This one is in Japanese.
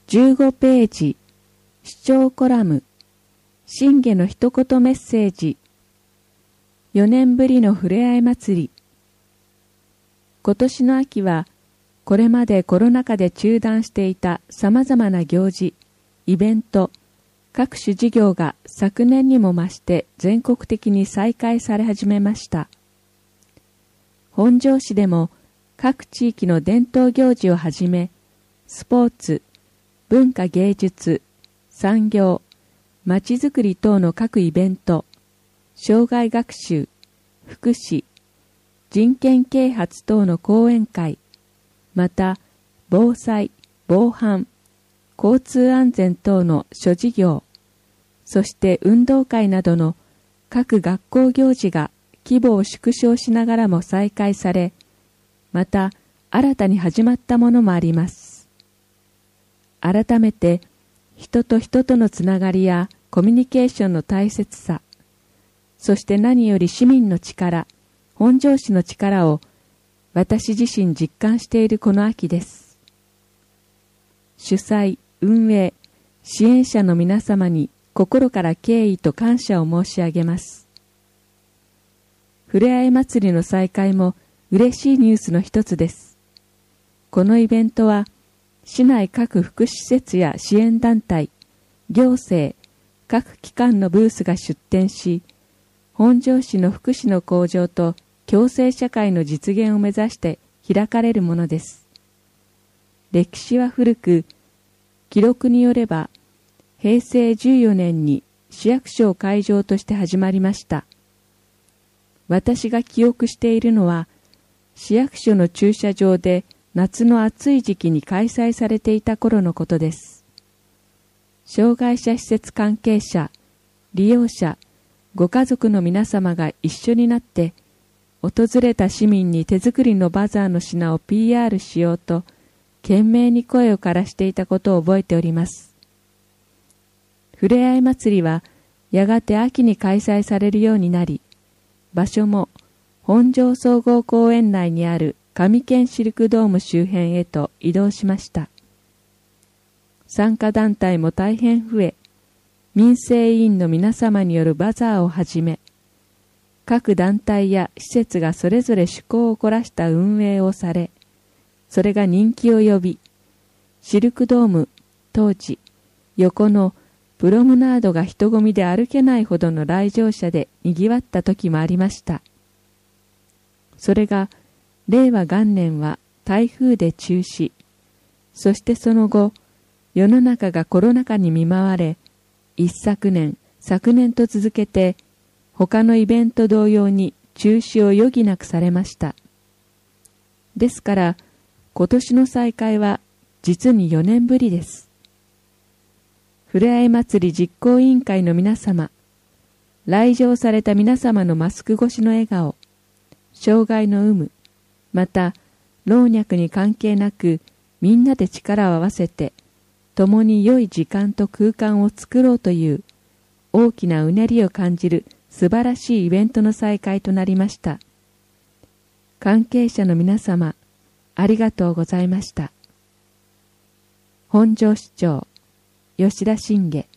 15ページ、視聴コラム、信玄の一言メッセージ、4年ぶりのふれあい祭り。今年の秋は、これまでコロナ禍で中断していた様々な行事、イベント、各種事業が昨年にも増して全国的に再開され始めました。本庄市でも各地域の伝統行事をはじめ、スポーツ、文化芸術、産業、まちづくり等の各イベント、障害学習、福祉、人権啓発等の講演会、また防災、防犯、交通安全等の諸事業、そして運動会などの各学校行事が規模を縮小しながらも再開され、また新たに始まったものもあります。改めて人と人とのつながりやコミュニケーションの大切さ、そして何より市民の力、本庄市の力を私自身実感しているこの秋です。主催、運営、支援者の皆様に心から敬意と感謝を申し上げます。ふれあい祭りの再開も嬉しいニュースの一つです。このイベントは市内各福祉施設や支援団体、行政、各機関のブースが出展し、本庄市の福祉の向上と共生社会の実現を目指して開かれるものです。歴史は古く、記録によれば、平成14年に市役所を会場として始まりました。私が記憶しているのは、市役所の駐車場で夏の暑い時期に開催されていた頃のことです。障害者施設関係者、利用者、ご家族の皆様が一緒になって、訪れた市民に手作りのバザーの品を PR しようと、懸命に声を枯らしていたことを覚えております。ふれあい祭りは、やがて秋に開催されるようになり、場所も本庄総合公園内にある上県シルクドーム周辺へと移動しました。参加団体も大変増え、民生委員の皆様によるバザーをはじめ、各団体や施設がそれぞれ趣向を凝らした運営をされ、それが人気を呼び、シルクドーム当時、横のプロムナードが人混みで歩けないほどの来場者で賑わった時もありました。それが、令和元年は台風で中止、そしてその後、世の中がコロナ禍に見舞われ、一昨年、昨年と続けて、他のイベント同様に中止を余儀なくされました。ですから、今年の再開は実に4年ぶりです。ふれあい祭り実行委員会の皆様、来場された皆様のマスク越しの笑顔、障害の有無、また老若に関係なくみんなで力を合わせて共に良い時間と空間を作ろうという大きなうねりを感じる素晴らしいイベントの再開となりました。関係者の皆様、ありがとうございました。本庄市長、吉田信玄。